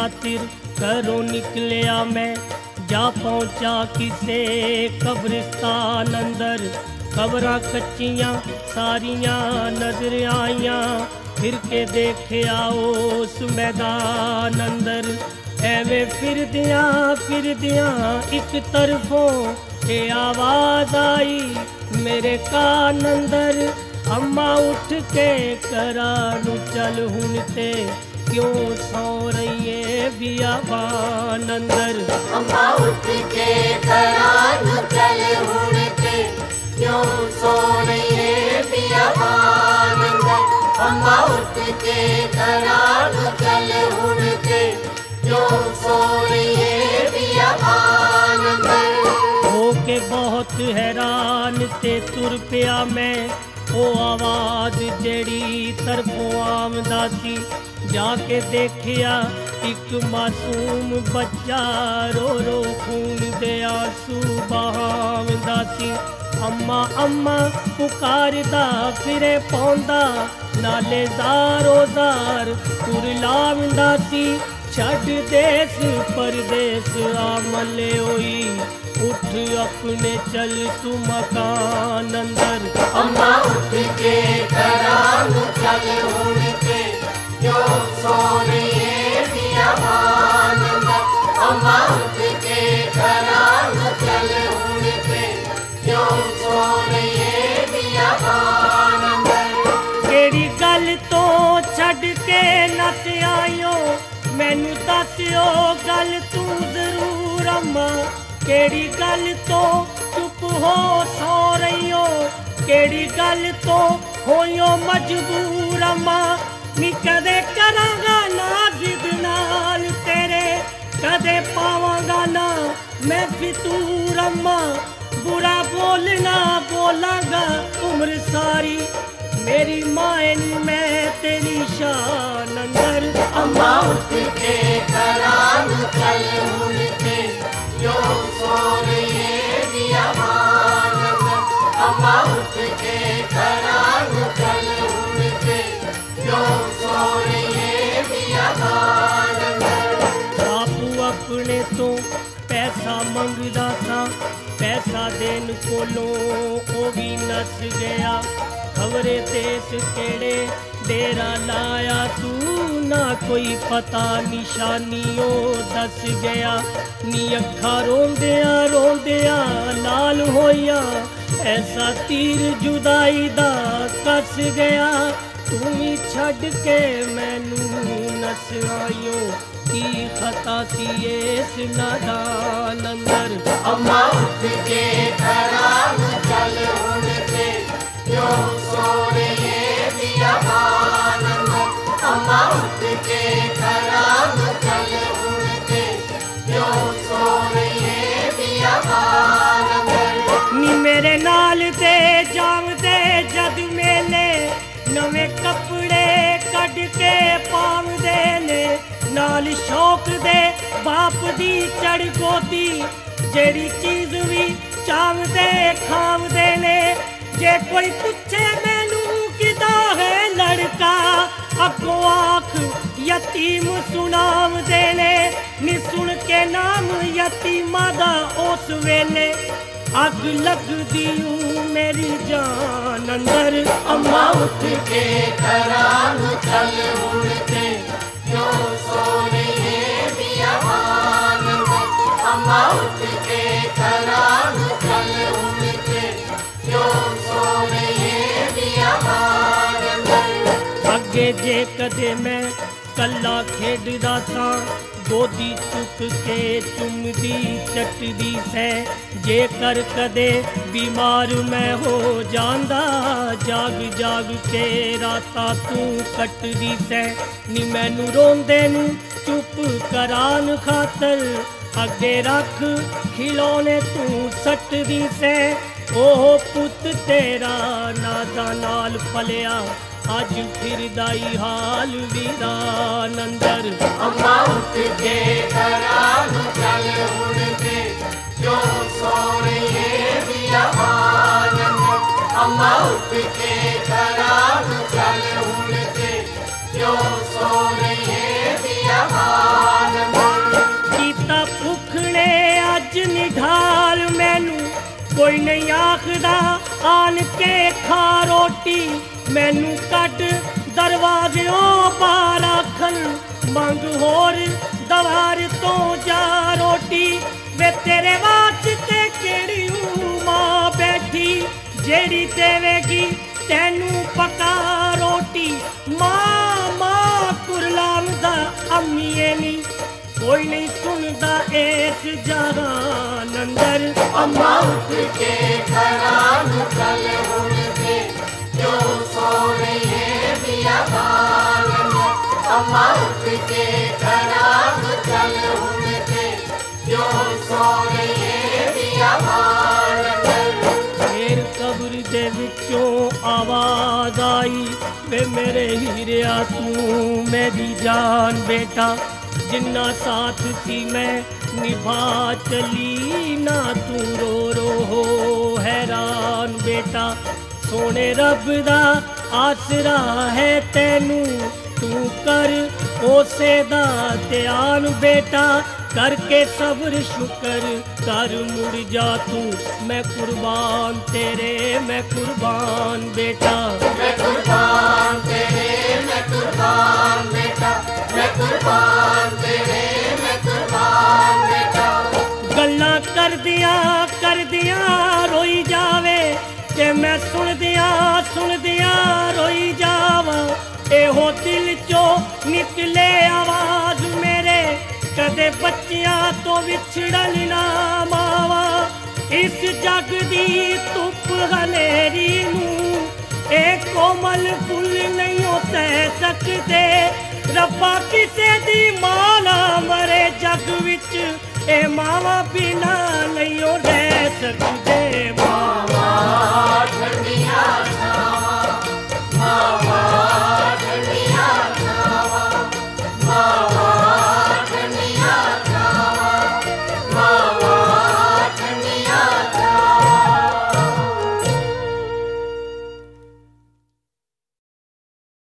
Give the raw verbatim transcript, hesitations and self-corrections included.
खातिर घरों निकलिया मैं, जा पहुंचा किसे कब्रिस्तान अंदर। खबरां कच्चियां सारियां नजर आइयां, फिर के देखिया उस मैदान अंदर। एवें फिरदियां फिरदियां एक तरफों ये आवाज आई मेरे कान अंदर। अम्मा उठ के करा नू चल हुण ते, क्यों सौ रही है बियाबान अंदर। अम्मा उठ के करा नू चल हुण ते, क्यों सो रही है बियाबान अंदर। अम्मा उठ के करा नू चल हुण ते, क्यों सो रही है बियाबान अंदर। हो के बहुत हैरान ते तुर पिया मैं, ओ आवाज जेड़ी तरफों आमदा सी। जाके देखिया एक मासूम बच्चा रो रो खून दे आंसू बहावदा सी। अम्मा अम्मा पुकारदा फिरे पौंदा, नाले ज़ारो ज़ार तुर लावंदा सी। छड़ देस परदेस आमले होई, उठ अपने चल तू मकान अंदर। अम्मा उठ के करा नू चल हुण ते, क्यों सो रही है बियाबान अंदर। अम्मा उठ के करा नू चल हुण ते, क्यों सो रही है बियाबान अंदर। केड़ी गल तो छड़ के नस आयो, मैनू दस्यो गल तू जरूर अम्मा। केड़ी गल तो चुप हो सो रही हो, केड़ी गल तो होयो मजबूर अम्मा। नी कदे करांगा ना जिद नाल तेरे, कदे पावांगा ना मैं फितूर अम्मा। बुरा बोलना बोलांगा उम्र सारी, मेरी माए नी मैं तेरी शान अंदर। अम्मा उठ के करा नू चल हुण ते, क्यों सो रही है बियाबान अंदर। अम्मा उठ के करा नू चल हुण ते, क्यों सो रही है बियाबान अंदर। बापू अपने तो पैसा मंगदा सा, पैसा देन कोलों ओ भी नस गया। खबरे देस केड़े डेरा लाया तू, ना कोई पता निशानी ओ दस गया। नी अखा रोंदिया रोंदिया लाल होया, ऐसा तीर जुदाई दा कस गया। तू ही छड़ के मैनू नस आयो, की खता सी इस नादान अंदर। अम्मा उठ के करा नू चल हुण ते, क्यों सो रही है बियाबान अंदर। अम्मा उठ के करा नू चल हुण ते, क्यों सो रही है बियाबान अंदर। नी मेरे नाल दे जावदे जद मेले, नवे कपड़े कड के पावदे ने। नाल शौक दे बाप दी चढ़ गोदी, जेड़ी चीज भी चावदे खावदे ने। जे कोई पूछे मैनू किदा है लड़का, अगो आख यतीम सुनावदे ने। नी सुन के नाम यतीमा दा उस वेले, अग लगदी हूँ मेरी जान अंदर। अम्मा उठ के करा नू चल हुण ते, क्यों सो रही है बियाबान अंदर। अम्मा उठ के करा नू चल हुण ते, क्यों सो रही है बियाबान अंदर। अगे जे कदे मैं कल्ला खेडदा सा, गोदी चुक के चुमदी चटदी सै। जेकर कदे बीमार मैं हो जांदा, जाग जाग के रातां तू कटदी सै। नी मैनू रोंदे नू चुप करान खातर, अगे रख खिलौने तू सटदी सै। ओह पुत तेरा नादा नाल पलिया, अज फिरदा ई हाल वीरान अंदर। अम्मा उठ के करा नू चल हुण ते, क्यों सो रही है बियाबान अंदर। अम्मा उठ के करा नू चल हुण ते, क्यों सो रही है बियाबान ਕੋਈ ਨਹੀਂ ਆਖਦਾ ਆਣ ਕੇ ਖਾ ਰੋਟੀ, ਮੈਨੂੰ ਕੱਢ ਦਰਵਾਜ਼ਿਓਂ ਬਾਹਰ ਆਖਣ, ਮੰਗ ਹੋਰ ਦਵਾਰ ਤੋਂ ਜਾ ਰੋਟੀ। ਵੇ ਤੇਰੇ ਵਾਸਤੇ ਕਿਹੜੀ ਮਾਂ ਬੈਠੀ, ਜਿਹੜੀ ਦੇਵੇਗੀ ਤੈਨੂੰ ਪਕਾ ਰੋਟੀ। ਮਾਂ ਮਾਂ ਕੁਰਲਾਉਂਦਾ ਅੰਮੀਏ ਨੀ, ਕੋਈ ਨਹੀਂ ਸੁਣਦਾ ਇਸ ਜਹਾਨ ਅੰਦਰ। ਅੰਮਾ ਉੱਠ ਕੇ ਘਰਾਂ ਨੂੰ ਚੱਲ ਹੁਣ ਤੇ, ਜੋ ਸੋ ਰਹੀਏ ਬਿਆਬਾਨ ਅੰਦਰ। ਅੰਮਾ ਉੱਠ ਕੇ ਘਰਾਂ ਨੂੰ ਚੱਲ ਹੁਣ ਤੇ, ਜੋ ਸੋ ਰਹੀਏ ਬਿਆਬਾਨ ਅੰਦਰ। ਫੇਰ ਕਬਰ ਦੇ ਵਿੱਚੋਂ ਆਵਾਜ਼ ਆਈ, ਵੇ ਮੇਰੇ ਹੀਰਿਆ ਤੂੰ ਮੇਰੀ ਜਾਨ ਬੇਟਾ, ਜਿੰਨਾ ਸਾਥ ਸੀ ਮੈਂ ਨਿਭਾ ਚਲੀ ਨਾ, ਤੂੰ ਰੋ ਰੋ ਹੋ ਹੈਰਾਨ ਬੇਟਾ। ਸੋਹਣੇ ਰੱਬ ਦਾ ਆਸਰਾ ਹੈ ਤੈਨੂੰ, ਤੂੰ ਕਰ ਉਸੇ ਦਾ ਧਿਆਨ ਬੇਟਾ। ਕਰਕੇ ਸਬਰ ਸ਼ੁਕਰ ਕਰ ਮੁੜ ਜਾ ਤੂੰ, ਮੈਂ ਕੁਰਬਾਨ ਤੇਰੇ ਮੈਂ ਕੁਰਬਾਨ ਬੇਟਾ। ਮੈਂ ਕੁਰਬਾਨ ਤੇਰੇ ਮੈਂ ਕੁਰਬਾਨ ਬੇਟਾ, ਮੈਂ ਕੁਰਬਾਨ ਤੇਰੇ ਮੈਂ ਕੁਰਬਾਨ ਬੇਟਾ। ਗੱਲਾਂ ਕਰਦਿਆਂ ਕਰਦਿਆਂ ਰੋਈ ਜਾਵੇ, ਤੇ ਮੈਂ ਸੁਣਦਿਆਂ ਸੁਣਦਿਆਂ ਰੋਈ ਜਾਵਾਂ। ਇਹੋ ਦਿਲ ਚੋਂ ਨਿਕਲੇ ਆਵਾਜ਼ ਮੇਰੇ, ਕਦੇ ਬੱਚਿਆਂ ਤੋਂ ਵਿਛੜਨ ਨਾ ਮਾਵਾ। ਇਸ ਜੱਗ ਦੀ ਧੁੱਪ ਹਨੇਰੀ ਨੂੰ ਇਹ ਕੋਮਲ ਫੁੱਲ ਨਹੀਂ ਸਹਿ ਸਕਦੇ। ਰੱਬਾ ਕਿਸੇ ਦੀ ਮਾਂ ਨਾ ਮਰੇ ਜੱਗ ਵਿੱਚ, ਇਹ ਮਾਵਾਂ ਬਿਨਾ ਨਹੀਂ ਰਹਿ